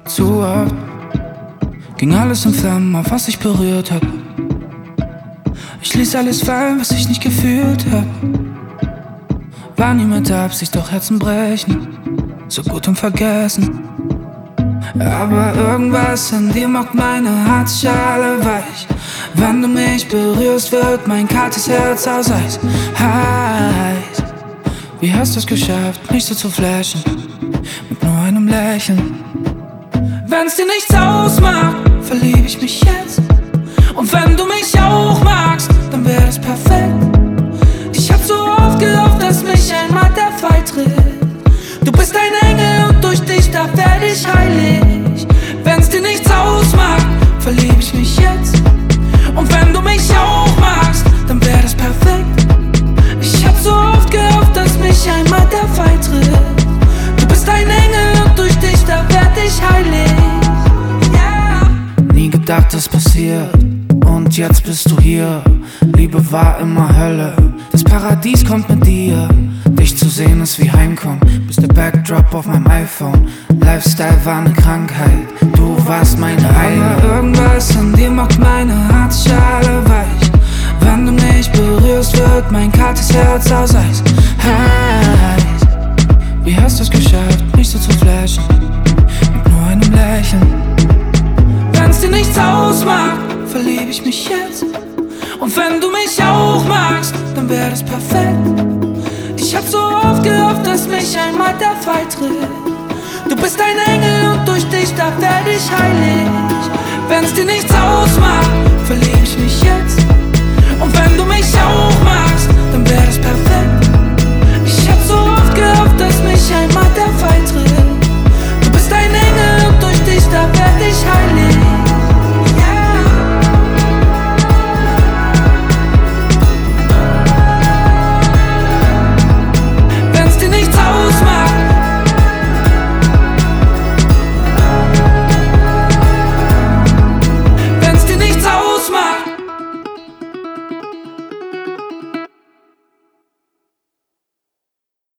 Zu oft ging alles in Flammen auf, was ich berührt hab. Ich ließ alles fallen, was ich nicht gefühlt hab. War nie mit Absicht, doch Herzen brechen, so gut und vergessen. Aber irgendwas an dir macht meine Herzschale weich. Wenn du mich berührst, wird mein kaltes Herz aus Eis. Heiß, wie hast du's geschafft, mich so zu flashen, mit nur einem Lächeln? Wenn's dir nichts ausmacht, verlieb ich mich jetzt. Und wenn du mich auch magst, dann wär das perfekt. Ich hab so oft gehofft, dass mich einmal der Fall trifft. Du bist ein Engel und durch dich, da werd ich heilig. Wenn's dir nichts ausmacht, verlieb ich mich jetzt. Und wenn du mich auch magst, dann wär das perfekt. Ich hab so oft gehofft, dass mich einmal der Fall trifft. Du bist ein Engel und durch dich, da werd ich heilig. Yeah. Nie gedacht, das passiert, und jetzt bist du hier. Liebe war immer Hölle, das Paradies kommt mit dir. Dich zu sehen ist wie Heimkommen, bist der Backdrop auf meinem iPhone. Lifestyle war eine Krankheit, du warst meine Heilung. Aber irgendwas an dir macht meine Herzschale weich. Wenn du mich berührst, wird mein kaltes Herz aus Eis. Heiß, wie hast du's geschafft, mich so zu flashen, mit nur einem Lächeln? Wenn's dir nichts ausmacht, verlieb ich mich jetzt. Und wenn du mich auch magst, dann wär das perfekt. Ich hab so oft gehofft, dass mich einmal der Fall trifft. Du bist ein Engel und durch dich, da werd ich heilig. Wenn's dir nichts ausmacht, verlieb ich mich jetzt. Und wenn du mich auch magst,